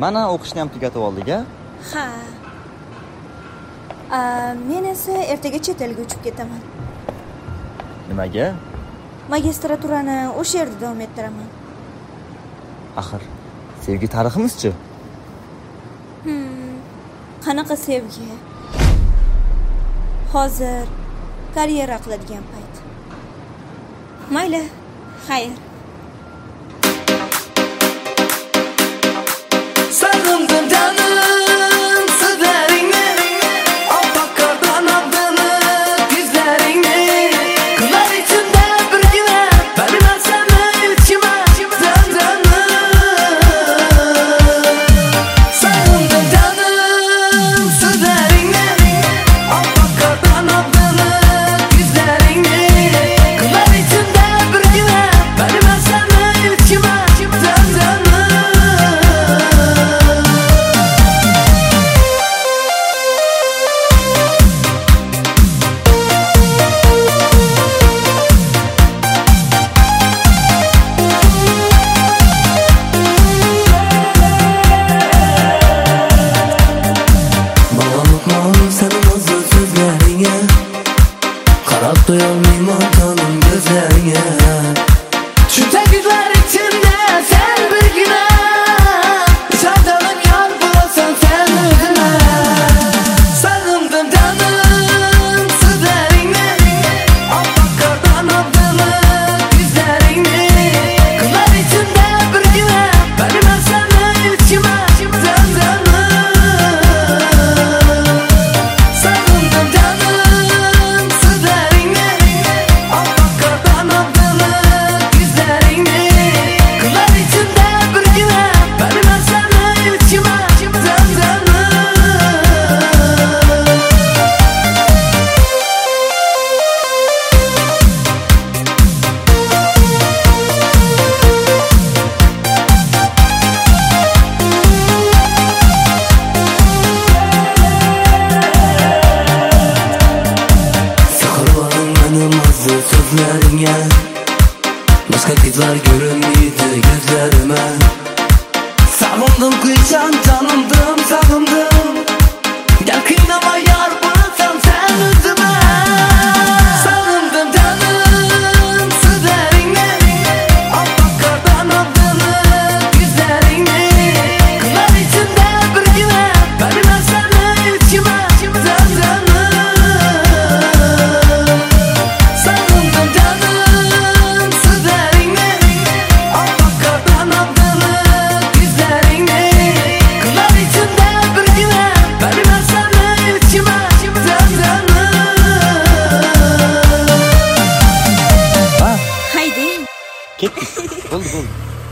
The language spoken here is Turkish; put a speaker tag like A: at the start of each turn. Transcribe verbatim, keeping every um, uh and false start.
A: Mana o'qishni ham tugatib oldik-a?
B: Ha. A, men esa ertaga chet elga uchib ketaman.
A: Nimaga?
B: Magistraturani o'sha yerda davom ettiraman.
A: Axir sevgi tariximizchi?
B: Hmm. Qanaqa sevgi? Hozir karyera qiladigan payt. Mayli, xayr.
C: Sarıldım canım sözlerine, alpakardan adını yüzlerine. Kılar içinde bir güne, vermem sana içime canını. Sarıldım canım sözlerine, alpakardan adını yüzlerine. Kılar içinde bir güne, vermem sana içime canını. Karab doyalmayman tanım gözlerine. Şu teknikler içinde sen bir güne, şartanım yar bulasan sen özüne. Sarıldım canım sözlerine, alpakardan adını yüzlerine. Kılar içinde bir güne, vermem sana içime canını. Sarıldım canım sözlerine, alpakardan adını yüzlerine. Kılar içinde bir güne, vermem sana içime canını. Sıkılmadım benim azı sözlerine, başka kızlar görünmeydi gözlerime. Savundım kıysan tanımdım savundım, gel kıynama yar bıraksan sen özüme. Sarıldım canım sözlerine, alpakardan adını yüzlerine. Kılar içinde bir güne, vermem sana içime canını. Sarıldım canım sözlerine, alpakardan adını yüzlerine. Kılar içinde bir güne, vermem sana içime canını.
A: Ha,
B: Haydi.
A: ketdik. Bo'ldi, bo'ldi.